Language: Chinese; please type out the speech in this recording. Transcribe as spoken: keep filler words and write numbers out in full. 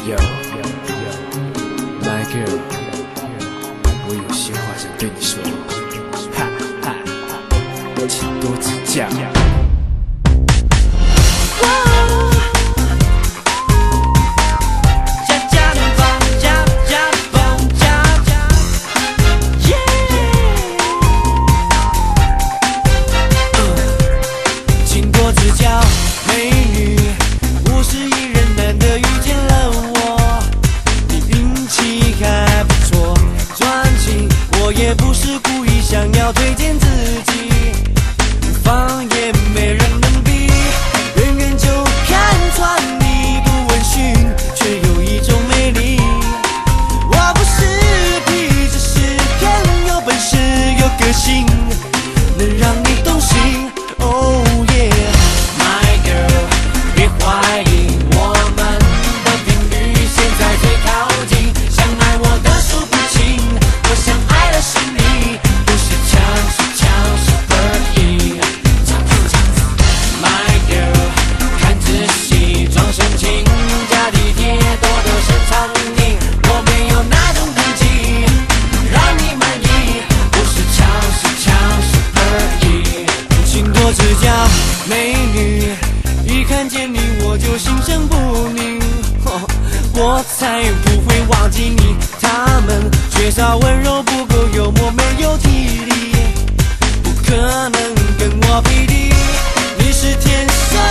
Yo My girl， 我有些话想对你说，哈哈，请多指教。 也不是故意想要推荐自己，方也没人能比，远远就看穿你不问讯，却有一种魅力。我不是皮，只是很有本事，有个性，能让你动心。Oh yeah， My girl， 别怀疑我们的频率，现在最靠近，想爱我的数不清，我想爱的是你，不是强是强是而已。My girl， 看仔细，装深情，加体贴，多的是苍蝇，我没有那种等级，让你满意，不是强是强是而已。请多指教，美女，一看见你我就心生不宁，我才不会忘记你。他们缺少温柔，不够幽默，没有体力，不可能跟我匹敌。你是天生